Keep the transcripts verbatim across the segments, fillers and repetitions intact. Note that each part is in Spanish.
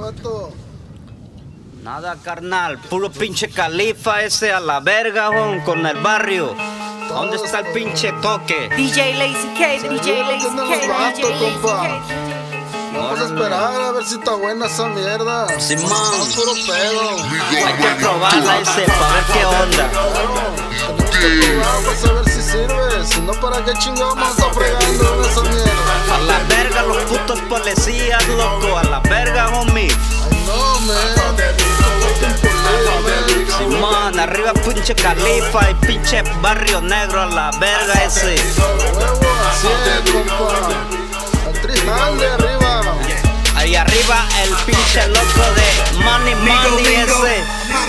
vato? Nada, carnal, puro pinche califa ese a la verga, hon, con el barrio. ¿Dónde está el pinche toque? D J Lazy K, D J Lazy K, D J Lazy K. Vamos a esperar a ver si está buena esa mierda. Simón, Es puro pedo. hay que probarla ese para ver qué onda. Vamos a ver si sirve. Si no, ¿para qué chingados vamos a estar fregando en esa mierda? A la verga los putos policías, loco, a la verga, homie. Ay, no, man. Simón, arriba pinche califa y pinche barrio negro a la verga ese. Huevo, así es, compa. Al trijal de arriba. Ahí arriba el pinche loco de Money Money ese.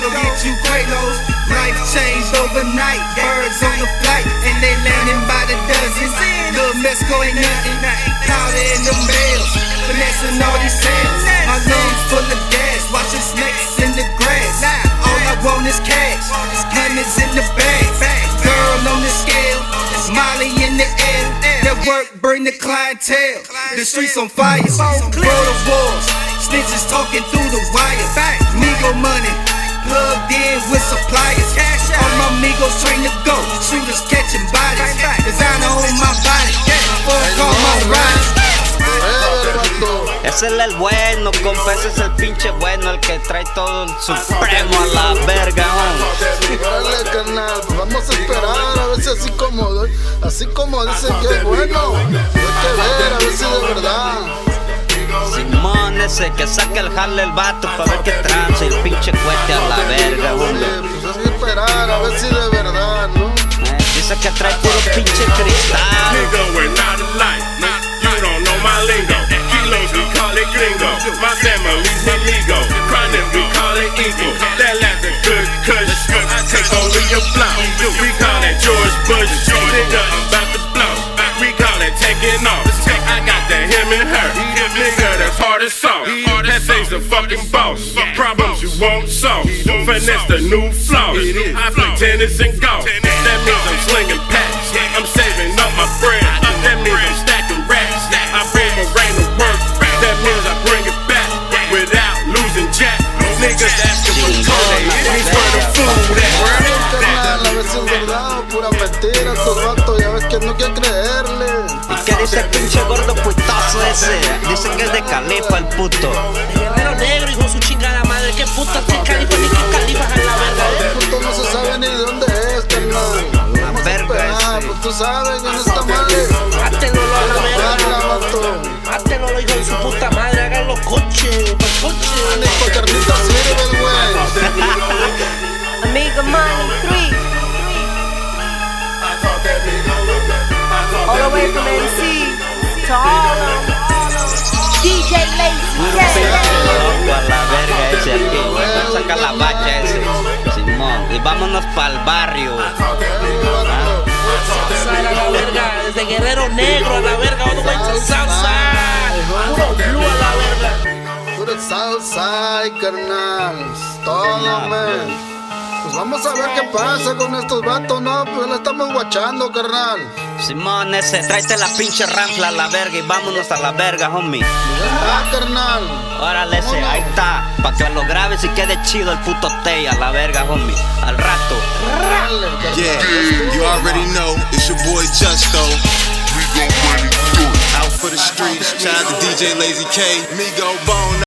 Life changed overnight, birds on the flight, and they landing by the dozens. Little Mexico ain't nothing, powder in them bales, finessing all these sales. My lungs full of gas, watching snakes in the grass. All I want is cash, hundreds in the bag. Girl on the scale, Molly in the air. That work bring the clientele. The streets on fire, blow the walls. Snitches talking through the wire. Migo money. Plugged in with suppliers. All my amigos trained to go. Shooters catching bodies. Designer on my body. Fuck all my rides. Ese es el bueno, compa, ese es el pinche bueno, el que trae todo el supremo a la verga, hon. Dale, carnal, pues vamos a esperar a ver si así como, así como dicen que es bueno. Hay que ver, a ver si de verdad. Simón ese que saca el jale el vato pa' ver que trance el pinche cohete a la verga, hombre. Pues hay que esperar a ver si de verdad, ¿no? Eh, dice que trae puro pinche cristal. Nigga, we're not alike. You don't know my lingo. Kilos, we call it gringo. My family's my amigo. Chronic, we call it equal. That laugh a good kush. I take over your block. We call that George Bush. Nigga, I'm about to blow. We call it taking off. I got that him and her. Nigga, that's hard as salt. That thing's the fucking boss. Problems you won't solve. Finesse the new flaws. I play tennis and golf. That means I'm slinging packs. I'm saving up my bread. That means I'm stacking racks. I bring my rain to work. That means I bring it back without losing jack. Niggas asking for Kodak. He's for the food. Carnal, a ver si es verdad o pura mentira. Estos vatos ya ves que no quieren creerle. ¿Y qué dice el pinche gordo puitazo ese? Dice que es de califa el puto. De Guerrero Negro, hijo de su chingada madre. ¿Qué puta qué califa ni qué califas a la verga? El puto no se sabe ni de dónde es, carnal. Vamos a esperar, pues tú sabes que no está mal. Hátelo a la verga. vato. Hátelo, hijo de su puta madre. Hagan los coches, pa'l coche. Ni pa' carnitas sirve el güey. Amiga Money three. All the way from M C to Harlem. D J Lazy Loco a la verga ese aquí. Saca la bacha ese. Simón. Y vámonos pa'l barrio. Southside a la verga. Desde Guerrero Negro a la verga. All the way to Southside. Puro blue a la verga. Puro Southside, carnal. Todo, man. Pues vamos a ver qué pasa con estos vatos, ¿no? Pues la estamos guachando, carnal. Simón ese, tráete la pinche ranfla a la verga y vámonos a la verga, homie. Ah, carnal. Órale ese, ahí está. Pa' que lo grabes y quede chido el puto tay a la verga, homie. Al rato. Dale, carnal. Yeah, you already know, it's your boy Justo. Out for the streets, shout out to D J Lazy K, Migo Bone.